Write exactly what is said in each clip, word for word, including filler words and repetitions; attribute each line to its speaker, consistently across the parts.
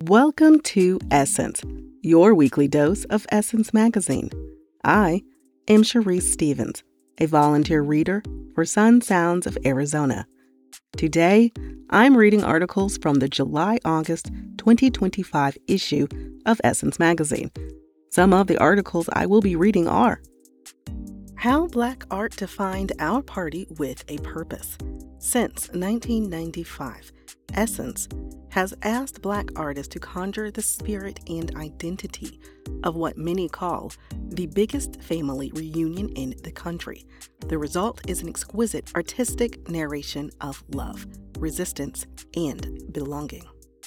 Speaker 1: Welcome to Essence, your weekly dose of Essence Magazine. I am Sharice Stevens, a volunteer reader for Sun Sounds of Arizona. Today, I'm reading articles from the July-August twenty twenty-five issue of Essence Magazine. Some of the articles I will be reading are: How Black Art Defined Our Party with a Purpose. Since nineteen ninety-five, Essence has asked Black artists to conjure the spirit and identity of what many call the biggest family reunion in the country. The result is an exquisite artistic narration of love, resistance, and belonging.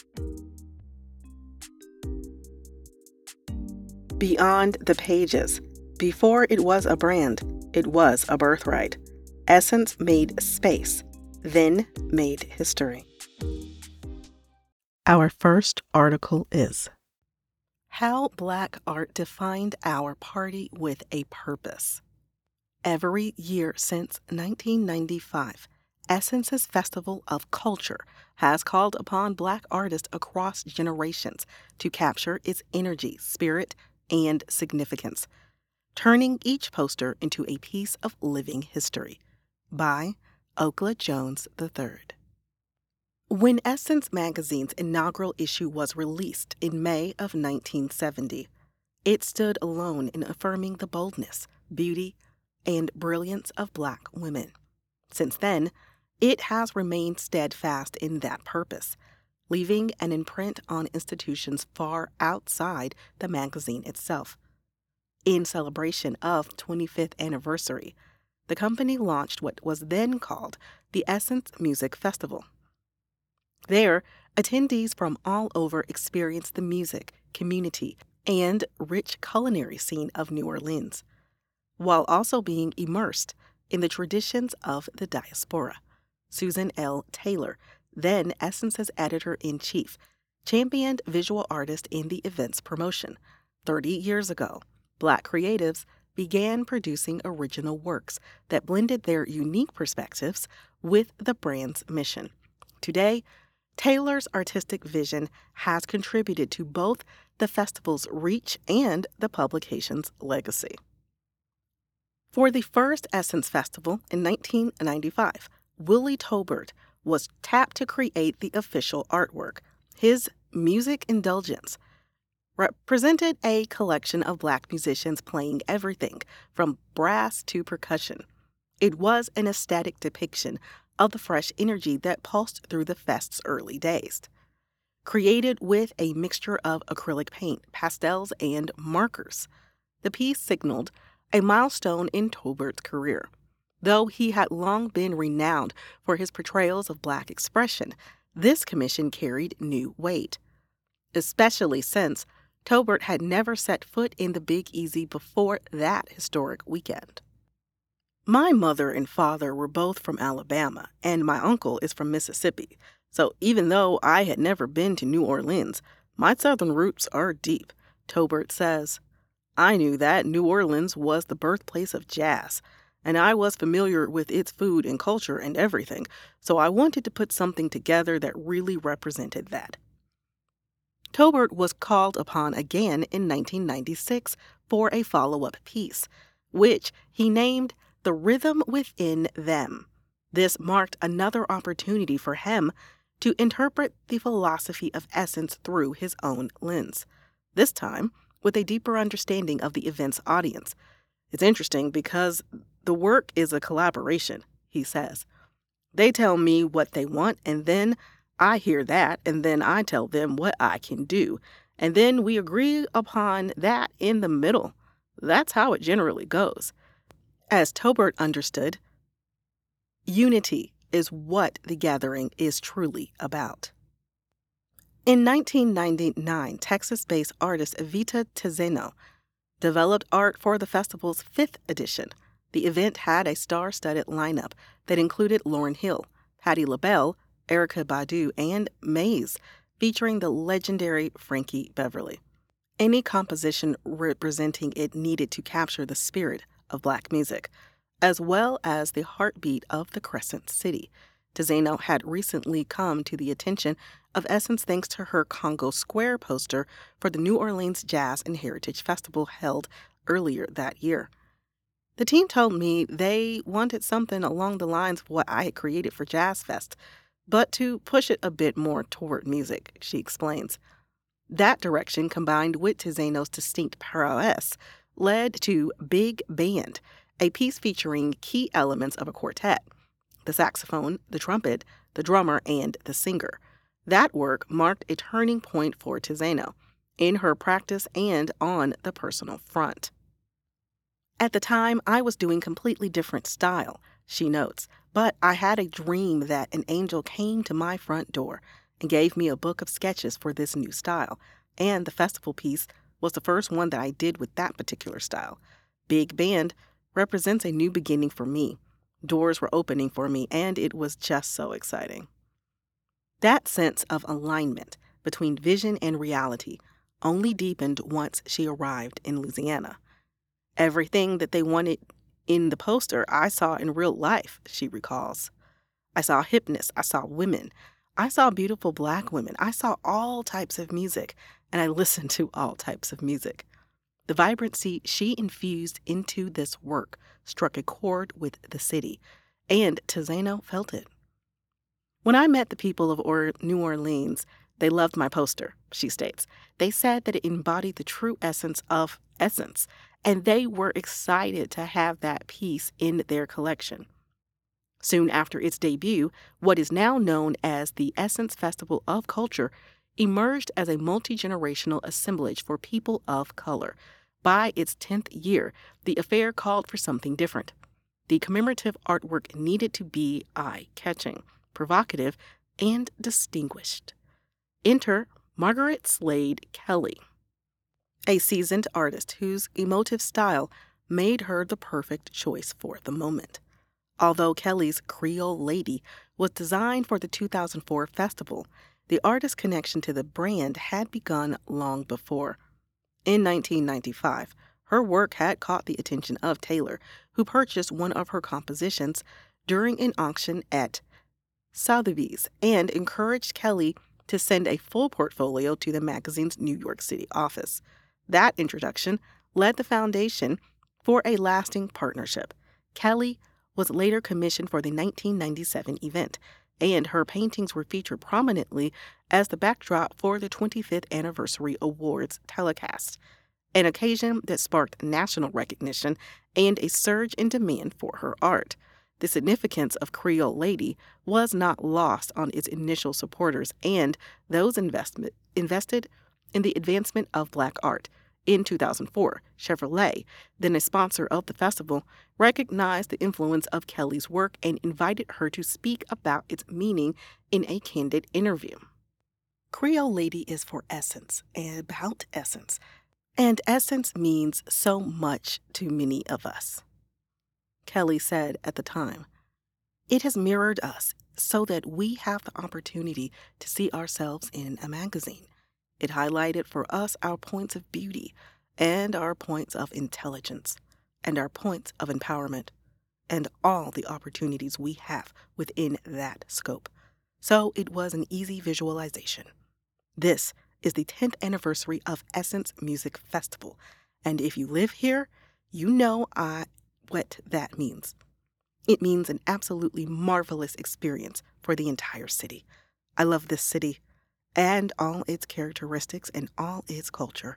Speaker 1: Beyond the pages. Before it was a brand, it was a birthright. Essence made space, then made history. Our first article is How Black Art Defined Our Party with a Purpose. Every year since nineteen ninety-five, Essence's Festival of Culture has called upon Black artists across generations to capture its energy, spirit, and significance, turning each poster into a piece of living history. By Okla Jones the third. When Essence Magazine's inaugural issue was released in May of nineteen seventy, it stood alone in affirming the boldness, beauty, and brilliance of Black women. Since then, it has remained steadfast in that purpose, leaving an imprint on institutions far outside the magazine itself. In celebration of twenty-fifth anniversary, the company launched what was then called the Essence Music Festival. There, attendees from all over experienced the music, community, and rich culinary scene of New Orleans, while also being immersed in the traditions of the diaspora. Susan L. Taylor, then Essence's editor-in-chief, championed visual artists in the event's promotion. Thirty years ago, Black creatives began producing original works that blended their unique perspectives with the brand's mission. Today, Taylor's artistic vision has contributed to both the festival's reach and the publication's legacy. For the first Essence Festival in nineteen ninety-five, Willie Tolbert was tapped to create the official artwork. His Music Indulgence represented a collection of Black musicians playing everything from brass to percussion. It was an aesthetic depiction of the fresh energy that pulsed through the fest's early days. Created with a mixture of acrylic paint, pastels, and markers, the piece signaled a milestone in Tolbert's career. Though he had long been renowned for his portrayals of Black expression, this commission carried new weight, especially since Tolbert had never set foot in the Big Easy before that historic weekend. My mother and father were both from Alabama, and my uncle is from Mississippi, so even though I had never been to New Orleans, my Southern roots are deep, Tolbert says. I knew that New Orleans was the birthplace of jazz, and I was familiar with its food and culture and everything, so I wanted to put something together that really represented that. Tolbert was called upon again in nineteen ninety-six for a follow-up piece, which he named The Rhythm Within Them. This marked another opportunity for him to interpret the philosophy of Essence through his own lens, this time with a deeper understanding of the event's audience. It's interesting because the work is a collaboration, he says. They tell me what they want, and then I hear that, and then I tell them what I can do, and then we agree upon that in the middle. That's how it generally goes. As Tolbert understood, unity is what the gathering is truly about. In nineteen ninety-nine, Texas-based artist Evita Tizeno developed art for the festival's fifth edition. The event had a star-studded lineup that included Lauryn Hill, Patti LaBelle, Erykah Badu, and Maze, featuring the legendary Frankie Beverly. Any composition representing it needed to capture the spirit of Black music, as well as the heartbeat of the Crescent City. Tizeno had recently come to the attention of Essence thanks to her Congo Square poster for the New Orleans Jazz and Heritage Festival held earlier that year. The team told me they wanted something along the lines of what I had created for Jazz Fest, but to push it a bit more toward music, she explains. That direction, combined with Tizeno's distinct prowess, led to Big Band, a piece featuring key elements of a quartet: the saxophone, the trumpet, the drummer, and the singer. That work marked a turning point for Tizeno, in her practice and on the personal front. At the time, I was doing completely different style, she notes, but I had a dream that an angel came to my front door and gave me a book of sketches for this new style, and the festival piece was the first one that I did with that particular style. Big Band represents a new beginning for me. Doors were opening for me, and it was just so exciting. That sense of alignment between vision and reality only deepened once she arrived in Louisiana. Everything that they wanted in the poster I saw in real life, she recalls. I saw hipness, I saw women, I saw beautiful Black women, I saw all types of music, and I listened to all types of music. The vibrancy she infused into this work struck a chord with the city, and Tizeno felt it. When I met the people of or- New Orleans, they loved my poster, she states. They said that it embodied the true essence of Essence, and they were excited to have that piece in their collection. Soon after its debut, what is now known as the Essence Festival of Culture emerged as a multi-generational assemblage for people of color. By its tenth year, the affair called for something different. The commemorative artwork needed to be eye-catching, provocative, and distinguished. Enter Margaret Slade Kelly, a seasoned artist whose emotive style made her the perfect choice for the moment. Although Kelly's Creole Lady was designed for the two thousand four festival, the artist's connection to the brand had begun long before. In nineteen ninety-five, her work had caught the attention of Taylor, who purchased one of her compositions during an auction at Sotheby's and encouraged Kelly to send a full portfolio to the magazine's New York City office. That introduction led the foundation for a lasting partnership. Kelly was later commissioned for the nineteen ninety-seven event, and her paintings were featured prominently as the backdrop for the twenty-fifth Anniversary Awards telecast, an occasion that sparked national recognition and a surge in demand for her art. The significance of Creole Lady was not lost on its initial supporters and those investment, invested in the advancement of Black art. In two thousand four, Chevrolet, then a sponsor of the festival, recognized the influence of Kelly's work and invited her to speak about its meaning in a candid interview. Creole Lady is for essence and about essence, and essence means so much to many of us. Kelly said at the time, "It has mirrored us so that we have the opportunity to see ourselves in a magazine. It highlighted for us our points of beauty and our points of intelligence and our points of empowerment and all the opportunities we have within that scope. So it was an easy visualization. This is the tenth anniversary of Essence Music Festival, and if you live here, you know I, what that means. It means an absolutely marvelous experience for the entire city. I love this city and all its characteristics and all its culture.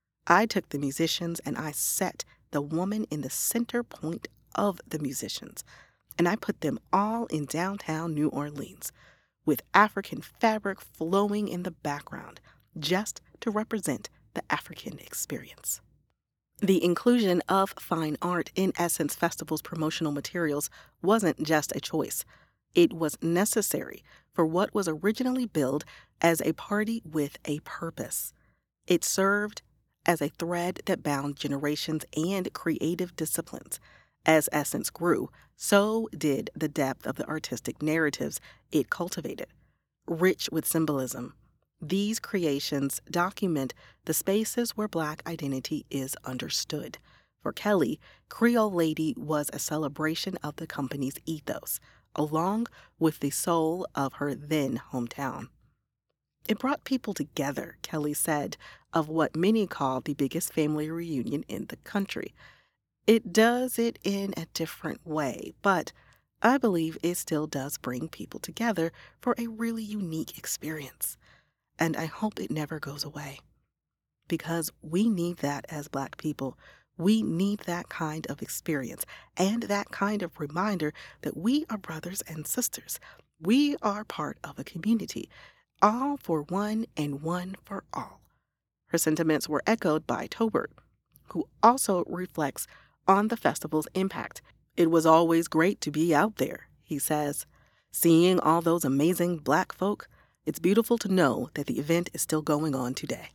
Speaker 1: I took the musicians and I set the woman in the center point of the musicians, and I put them all in downtown New Orleans, with African fabric flowing in the background, just to represent the African experience." The inclusion of fine art in Essence Festival's promotional materials wasn't just a choice. It was necessary for what was originally billed as a party with a purpose. It served as a thread that bound generations and creative disciplines. As Essence grew, so did the depth of the artistic narratives it cultivated. Rich with symbolism, these creations document the spaces where Black identity is understood. For Kelly, Creole Lady was a celebration of the company's ethos, along with the soul of her then hometown. It brought people together, Kelly said, of what many call the biggest family reunion in the country. It does it in a different way, but I believe it still does bring people together for a really unique experience. And I hope it never goes away. Because we need that as Black people. We need that kind of experience and that kind of reminder that we are brothers and sisters. We are part of a community, all for one and one for all. Her sentiments were echoed by Tolbert, who also reflects on the festival's impact. It was always great to be out there, he says. Seeing all those amazing Black folk, it's beautiful to know that the event is still going on today.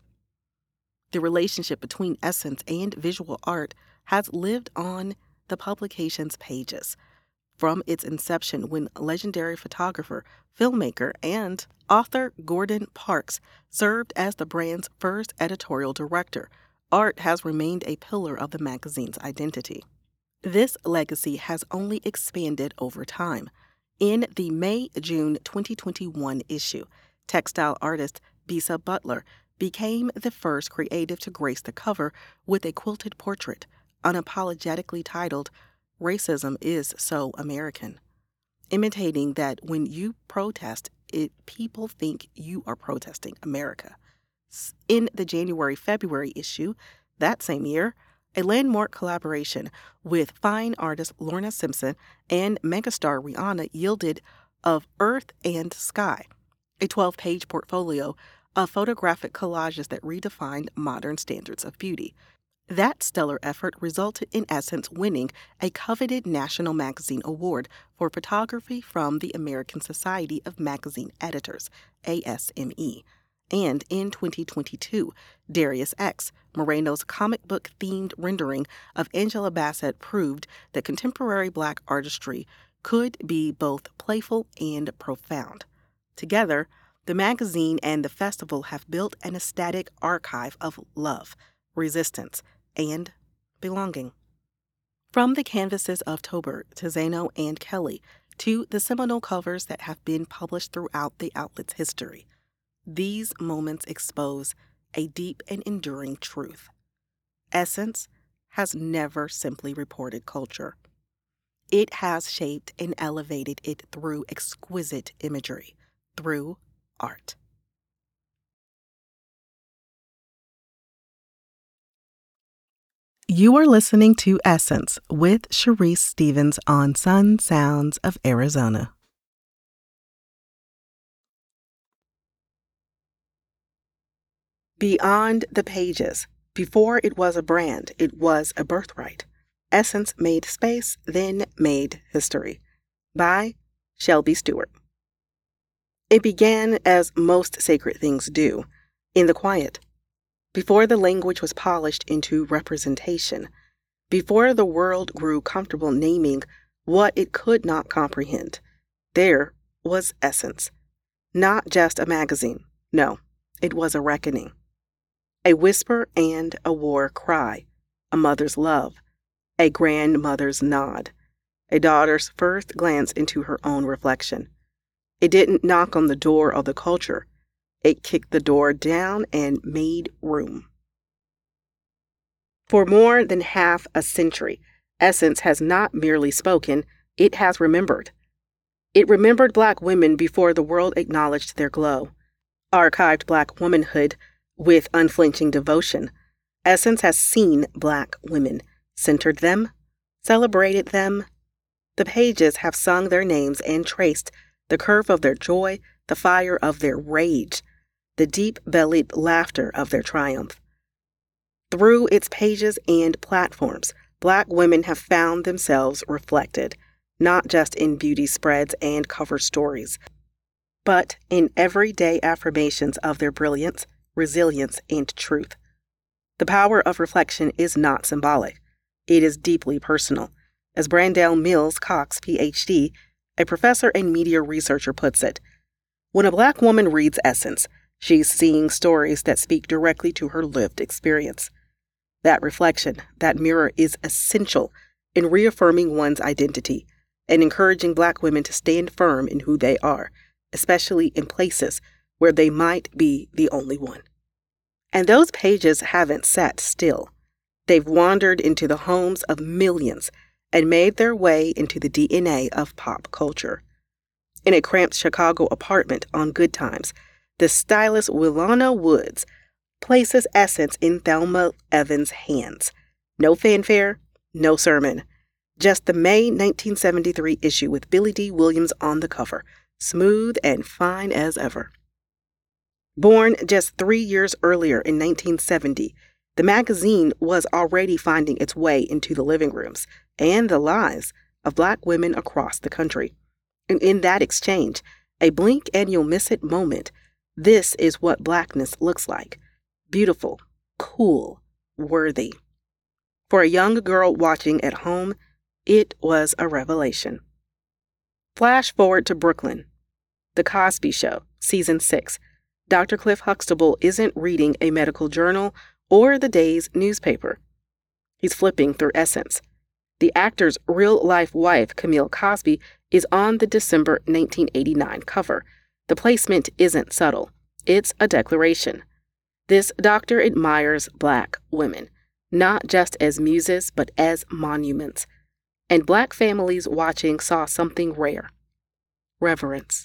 Speaker 1: The relationship between Essence and visual art has lived on the publication's pages. From its inception, when legendary photographer, filmmaker, and author Gordon Parks served as the brand's first editorial director, art has remained a pillar of the magazine's identity. This legacy has only expanded over time. In the May-June twenty twenty-one issue, textile artist Bisa Butler became the first creative to grace the cover with a quilted portrait, unapologetically titled, "Racism is So American," imitating that when you protest it, people think you are protesting America. In the January-February issue that same year, a landmark collaboration with fine artist Lorna Simpson and megastar Rihanna yielded Of Earth and Sky, a twelve-page portfolio of photographic collages that redefined modern standards of beauty. That stellar effort resulted in Essence winning a coveted National Magazine Award for photography from the American Society of Magazine Editors, A S M E. And in twenty twenty-two, Darius X, Moreno's comic book-themed rendering of Angela Bassett proved that contemporary Black artistry could be both playful and profound. Together, the magazine and the festival have built an aesthetic archive of love, resistance, and belonging. From the canvases of Tolbert to Zano and Kelly to the seminal covers that have been published throughout the outlet's history, these moments expose a deep and enduring truth. Essence has never simply reported culture. It has shaped and elevated it through exquisite imagery, through art. You are listening to Essence with Sharice Stevens on Sun Sounds of Arizona. Beyond the pages, before it was a brand, it was a birthright. Essence made space, then made history. By Shelby Stewart. It began as most sacred things do, in the quiet. Before the language was polished into representation, before the world grew comfortable naming what it could not comprehend, there was Essence. Not just a magazine. No, it was a reckoning. A whisper and a war cry, a mother's love, a grandmother's nod, a daughter's first glance into her own reflection. It didn't knock on the door of the culture. It kicked the door down and made room. For more than half a century, Essence has not merely spoken, it has remembered. It remembered Black women before the world acknowledged their glow. Archived Black womanhood with unflinching devotion. Essence has seen Black women, centered them, celebrated them. The pages have sung their names and traced the curve of their joy, the fire of their rage, the deep-bellied laughter of their triumph. Through its pages and platforms, Black women have found themselves reflected, not just in beauty spreads and cover stories, but in everyday affirmations of their brilliance, resilience, and truth. The power of reflection is not symbolic. It is deeply personal. As Brandell Mills Cox, P H D, a professor and media researcher, puts it, when a Black woman reads Essence, she's seeing stories that speak directly to her lived experience. That reflection, that mirror, is essential in reaffirming one's identity, and encouraging Black women to stand firm in who they are, especially in places where they might be the only one. And those pages haven't sat still. They've wandered into the homes of millions and made their way into the D N A of pop culture. In a cramped Chicago apartment on Good Times, the stylist Willana Woods places Essence in Thelma Evans' hands. No fanfare, no sermon. Just the May nineteen seventy-three issue with Billy D. Williams on the cover, smooth and fine as ever. Born just three years earlier in nineteen seventy, the magazine was already finding its way into the living rooms and the lives of Black women across the country. And in that exchange, a blink and you'll miss it moment, this is what Blackness looks like. Beautiful, cool, worthy. For a young girl watching at home, it was a revelation. Flash forward to Brooklyn. The Cosby Show, Season six. Doctor Cliff Huxtable isn't reading a medical journal or the day's newspaper. He's flipping through Essence. The actor's real-life wife, Camille Cosby, is on the December nineteen eighty-nine cover. The placement isn't subtle. It's a declaration. This doctor admires Black women, not just as muses, but as monuments. And Black families watching saw something rare. Reverence.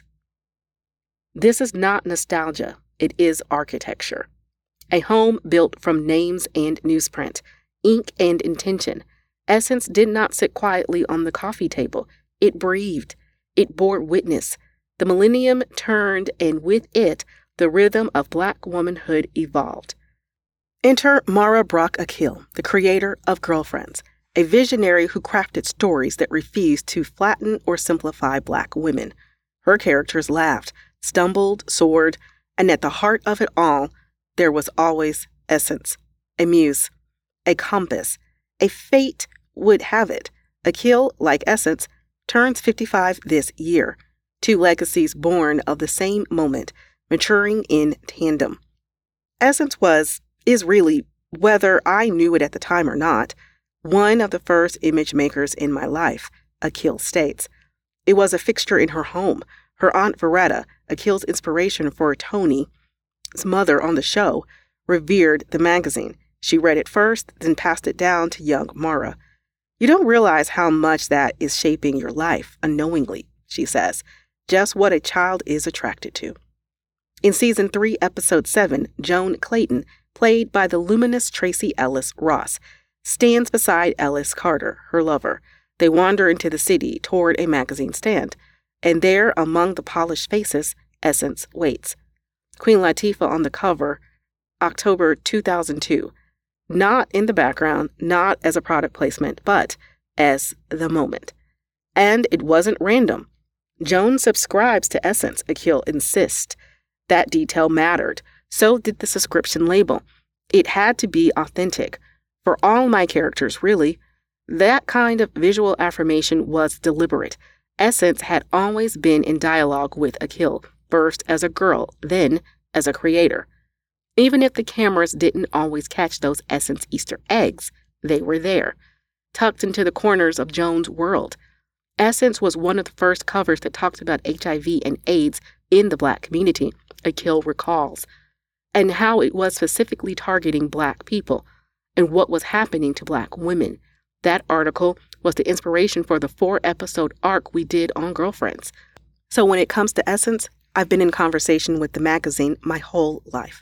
Speaker 1: This is not nostalgia. It is architecture. A home built from names and newsprint, ink and intention. Essence did not sit quietly on the coffee table. It breathed. It bore witness. The millennium turned, and with it, the rhythm of Black womanhood evolved. Enter Mara Brock Akil, the creator of Girlfriends, a visionary who crafted stories that refused to flatten or simplify Black women. Her characters laughed, stumbled, soared, and at the heart of it all, there was always Essence, a muse, a compass, a fate would have it. Akil, like Essence, turns fifty-five this year, two legacies born of the same moment, maturing in tandem. Essence was, is really, whether I knew it at the time or not, one of the first image makers in my life, Akil states. It was a fixture in her home. Her aunt Veretta, Akil's inspiration for Tony's mother on the show, revered the magazine. She read it first, then passed it down to young Mara. You don't realize how much that is shaping your life unknowingly, she says, just what a child is attracted to. In Season three, Episode seven, Joan Clayton, played by the luminous Tracy Ellis Ross, stands beside Ellis Carter, her lover. They wander into the city toward a magazine stand, and there, among the polished faces, Essence waits. Queen Latifah on the cover, October two thousand two. Not in the background, not as a product placement, but as the moment. And it wasn't random. Joan subscribes to Essence, Akil insists. That detail mattered. So did the subscription label. It had to be authentic. For all my characters, really. That kind of visual affirmation was deliberate. Essence had always been in dialogue with Akil, first as a girl, then as a creator. Even if the cameras didn't always catch those Essence Easter eggs, they were there, tucked into the corners of Joan's world. Essence was one of the first covers that talked about H I V and AIDS in the Black community, Akil recalls, and how it was specifically targeting Black people and what was happening to Black women. That article was the inspiration for the four-episode arc we did on Girlfriends. So when it comes to Essence, I've been in conversation with the magazine my whole life.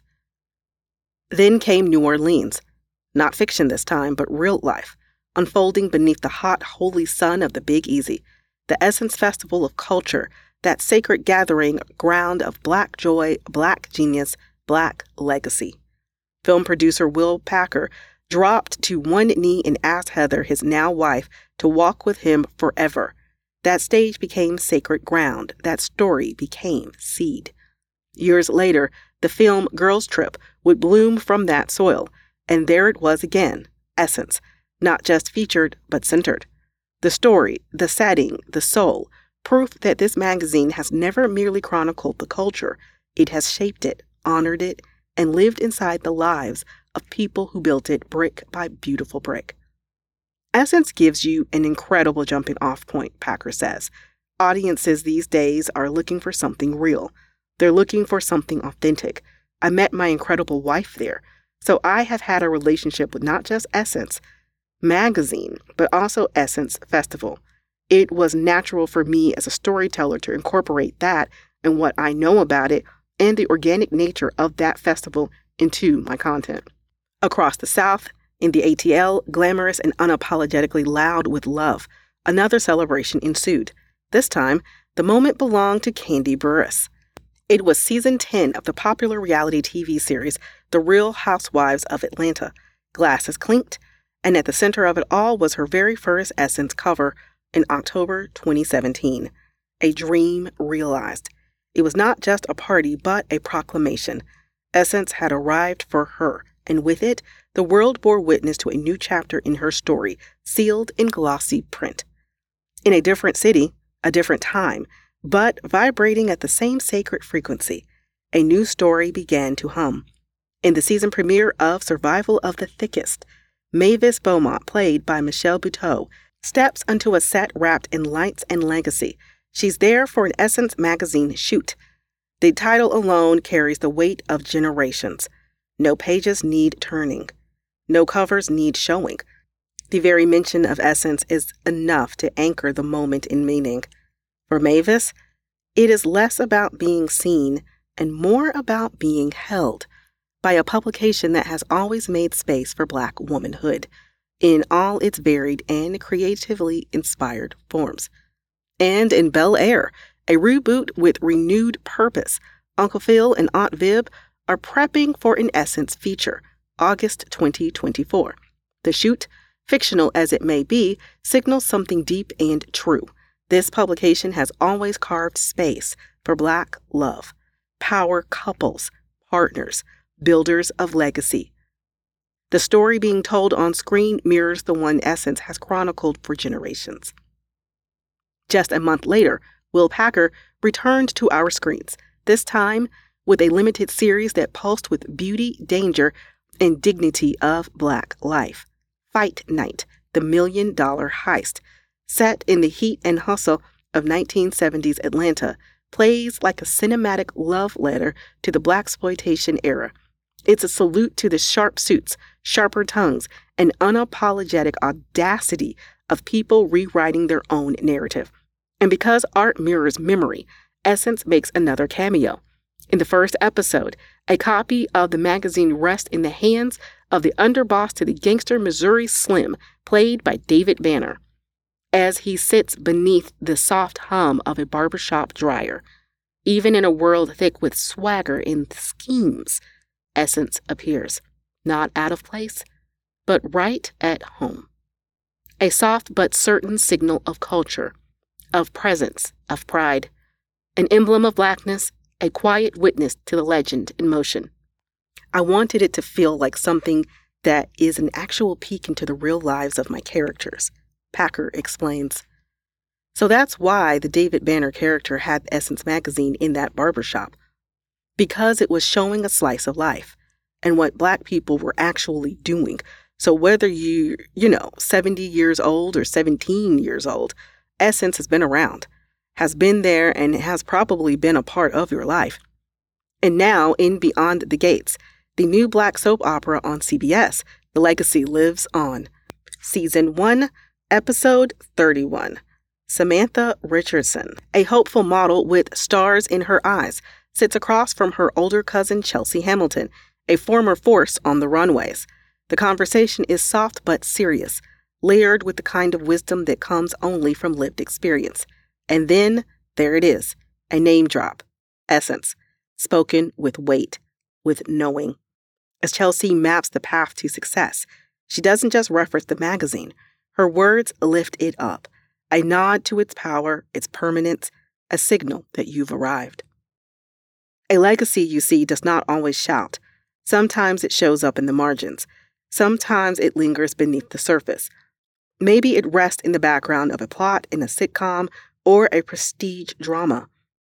Speaker 1: Then came New Orleans. Not fiction this time, but real life, unfolding beneath the hot, holy sun of the Big Easy, the Essence Festival of Culture, that sacred gathering ground of Black joy, Black genius, Black legacy. Film producer Will Packer dropped to one knee and asked Heather, his now wife, to walk with him forever. That stage became sacred ground. That story became seed. Years later, the film Girls Trip would bloom from that soil, and there it was again, Essence, not just featured, but centered. The story, the setting, the soul, proof that this magazine has never merely chronicled the culture. It has shaped it, honored it, and lived inside the lives of people who built it brick by beautiful brick. Essence gives you an incredible jumping off point, Packer says. Audiences these days are looking for something real. They're looking for something authentic. I met my incredible wife there. So I have had a relationship with not just Essence Magazine, but also Essence Festival. It was natural for me as a storyteller to incorporate that and what I know about it and the organic nature of that festival into my content. Across the South, in the A T L, glamorous and unapologetically loud with love, another celebration ensued. This time, the moment belonged to Kandi Burruss. It was season ten of the popular reality T V series The Real Housewives of Atlanta. Glasses clinked, and at the center of it all was her very first Essence cover in October twenty seventeen. A dream realized. It was not just a party, but a proclamation. Essence had arrived for her, and with it, the world bore witness to a new chapter in her story, sealed in glossy print. In a different city, a different time, but vibrating at the same sacred frequency, a new story began to hum. In the season premiere of Survival of the Thickest, Mavis Beaumont, played by Michelle Buteau, steps onto a set wrapped in lights and legacy. She's there for an Essence Magazine shoot. The title alone carries the weight of generations. No pages need turning. No covers need showing. The very mention of Essence is enough to anchor the moment in meaning. For Mavis, it is less about being seen and more about being held by a publication that has always made space for Black womanhood in all its varied and creatively inspired forms. And in Bel Air, a reboot with renewed purpose, Uncle Phil and Aunt Viv are prepping for an Essence feature, August twenty twenty-four. The shoot, fictional as it may be, signals something deep and true. This publication has always carved space for Black love, power couples, partners, builders of legacy. The story being told on screen mirrors the one Essence has chronicled for generations. Just a month later, Will Packer returned to our screens, this time with a limited series that pulsed with beauty, danger, and dignity of Black life. Fight Night, the Million Dollar Heist, set in the heat and hustle of nineteen seventies Atlanta, plays like a cinematic love letter to the Blaxploitation era. It's a salute to the sharp suits, sharper tongues, and unapologetic audacity of people rewriting their own narrative. And because art mirrors memory, Essence makes another cameo. In the first episode, a copy of the magazine rests in the hands of the underboss to the gangster Missouri Slim, played by David Banner, as he sits beneath the soft hum of a barbershop dryer. Even in a world thick with swagger and schemes, Essence appears, not out of place, but right at home. A soft but certain signal of culture, of presence, of pride, an emblem of Blackness, a quiet witness to the legend in motion. I wanted it to feel like something that is an actual peek into the real lives of my characters, Packer explains. So that's why the David Banner character had Essence Magazine in that barbershop, because it was showing a slice of life and what Black people were actually doing. So whether you, you know, seventy years old or seventeen years old, Essence has been around, has been there, and has probably been a part of your life. And now, in Beyond the Gates, the new Black soap opera on C B S, the legacy lives on. Season one, Episode thirty-one. Samantha Richardson, a hopeful model with stars in her eyes, sits across from her older cousin Chelsea Hamilton, a former force on the runways. The conversation is soft but serious, layered with the kind of wisdom that comes only from lived experience. And then, there it is, a name drop, Essence, spoken with weight, with knowing. As Chelsea maps the path to success, she doesn't just reference the magazine. Her words lift it up, a nod to its power, its permanence, a signal that you've arrived. A legacy, you see, does not always shout. Sometimes it shows up in the margins. Sometimes it lingers beneath the surface. Maybe it rests in the background of a plot in a sitcom or a prestige drama.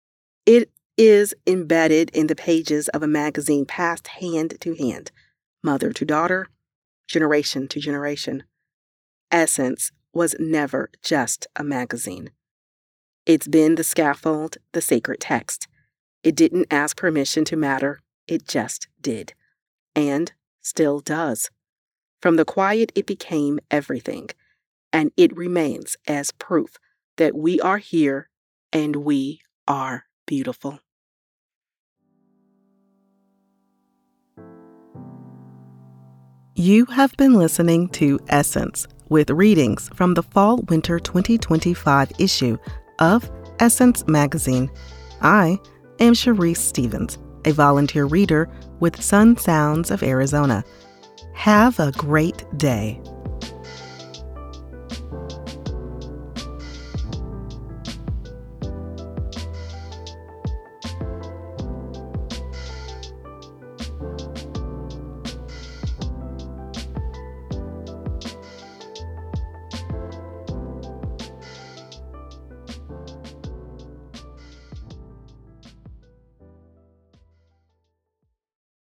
Speaker 1: It is embedded in the pages of a magazine passed hand to hand, mother to daughter, generation to generation. Essence was never just a magazine. It's been the scaffold, the sacred text. It didn't ask permission to matter, it just did. And still does. From the quiet, it became everything. And it remains as proof that we are here and we are beautiful. You have been listening to Essence with readings from the Fall-Winter twenty twenty-five issue of Essence Magazine. I am Sharice Stevens, a volunteer reader with Sun Sounds of Arizona. Have a great day.